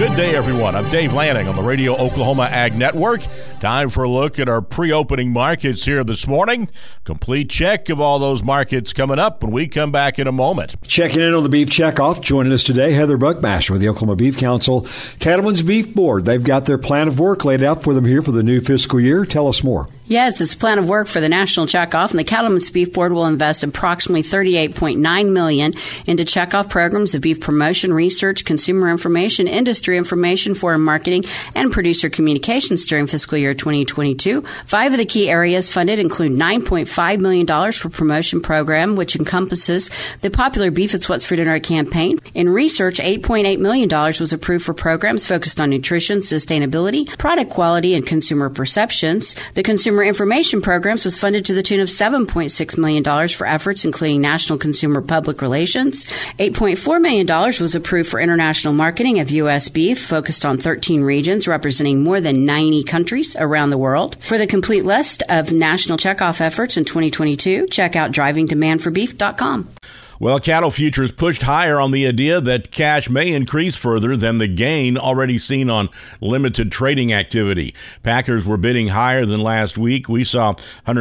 Good day, everyone. I'm Dave Lanning on the Radio Oklahoma Ag Network. Time for a look at our pre-opening markets here this morning. Complete check of all those markets coming up when we come back in a moment. Checking in on the Beef Checkoff. Joining us today, Heather Buckmaster with the Oklahoma Beef Council. Cattlemen's Beef Board. They've got their plan of work laid out for them here for the new fiscal year. Tell us more. Yes, it's a plan of work for the National Checkoff, and the Cattlemen's Beef Board will invest approximately $38.9 million into checkoff programs of beef promotion, research, consumer information, industry information, foreign marketing, and producer communications during fiscal year 2022. 5 of the key areas funded include $9.5 million for promotion program, which encompasses the popular Beef It's What's for Dinner campaign. In research, $8.8 million was approved for programs focused on nutrition, sustainability, product quality, and consumer perceptions. The Consumer Information Programs was funded to the tune of $7.6 million for efforts including National Consumer Public Relations. $8.4 million was approved for international marketing of U.S. beef, focused on 13 regions representing more than 90 countries around the world. For the complete list of national checkoff efforts in 2022, check out drivingdemandforbeef.com. Well, cattle futures pushed higher on the idea that cash may increase further than the gain already seen on limited trading activity. Packers were bidding higher than last week. We saw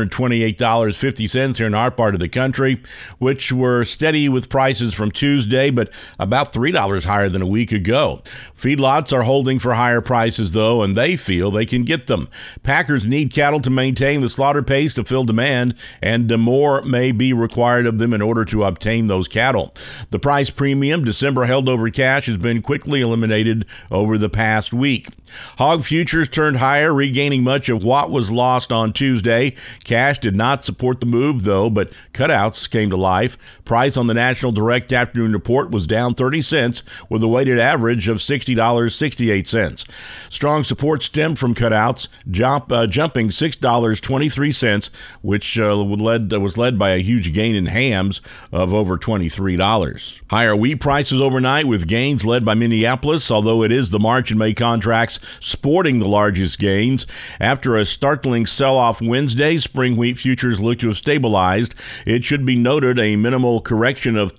$128.50 here in our part of the country, which were steady with prices from Tuesday, but about $3 higher than a week ago. Feedlots are holding for higher prices, though, and they feel they can get them. Packers need cattle to maintain the slaughter pace to fill demand, and more may be required of them in order to obtain those cattle. The price premium December held over cash has been quickly eliminated over the past week. Hog futures turned higher, regaining much of what was lost on Tuesday. Cash did not support the move, though, but cutouts came to life. Price on the National Direct Afternoon Report was down 30 cents with a weighted average of $60.68. Strong support stemmed from cutouts, jumping $6.23, which was led by a huge gain in hams of over $23. Higher wheat prices overnight with gains led by Minneapolis, although it is the March and May contracts sporting the largest gains. After a startling sell-off Wednesday, spring wheat futures look to have stabilized. It should be noted a minimal correction of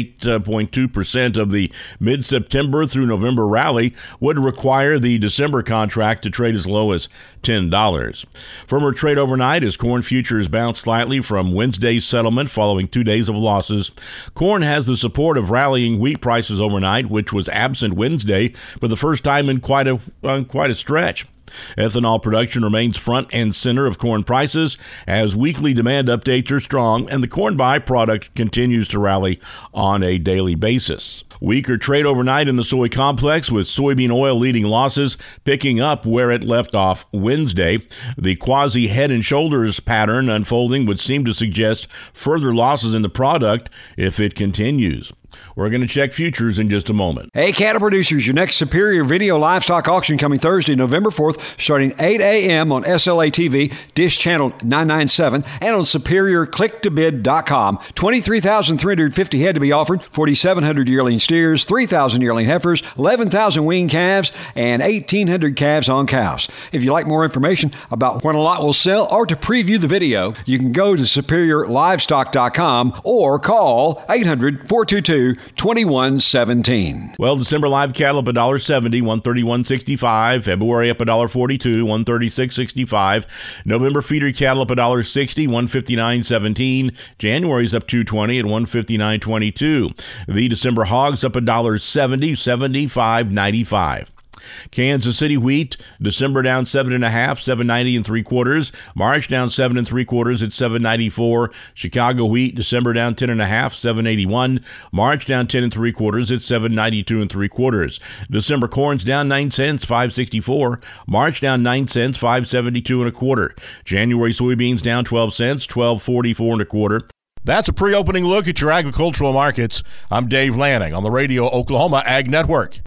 38.2% of the mid-September through November rally would require the December contract to trade as low as $10. Firmer trade overnight as corn futures bounced slightly from Wednesday's settlement following 2 days of losses. Corn has the support of rallying wheat prices overnight, which was absent Wednesday for the first time in quite a stretch. Ethanol production remains front and center of corn prices as weekly demand updates are strong and the corn byproduct continues to rally on a daily basis. Weaker trade overnight in the soy complex with soybean oil leading losses, picking up where it left off Wednesday. The quasi head and shoulders pattern unfolding would seem to suggest further losses in the product if it continues. We're going to check futures in just a moment. Hey, cattle producers, your next Superior Video Livestock Auction coming Thursday, November 4th, starting 8 a.m. on SLA TV, Dish Channel 997, and on SuperiorClickToBid.com. 23,350 head to be offered, 4,700 yearling steers, 3,000 yearling heifers, 11,000 weaned calves, and 1,800 calves on cows. If you'd like more information about when a lot will sell or to preview the video, you can go to SuperiorLivestock.com or call 800-422-2117. Well, December live cattle up $1.70, $131.65. February up $1.42, $136.65. November feeder cattle up $1.60, $159.17. January's up $2.20 at $159.22. The December hogs up $1.70, $75.95. Kansas City wheat, December down 7.5, $7.90 3/4. March down 7 3/4 at $7.94. Chicago wheat, December down 10.5, $7.81. March down 10 3/4 at $7.92 3/4. December corn's down 9 cents, $5.64. March down 9 cents, $5.72 1/4. January soybeans down 12 cents, $12.44 1/4. That's a pre-opening look at your agricultural markets. I'm Dave Lanning on the Radio Oklahoma Ag Network.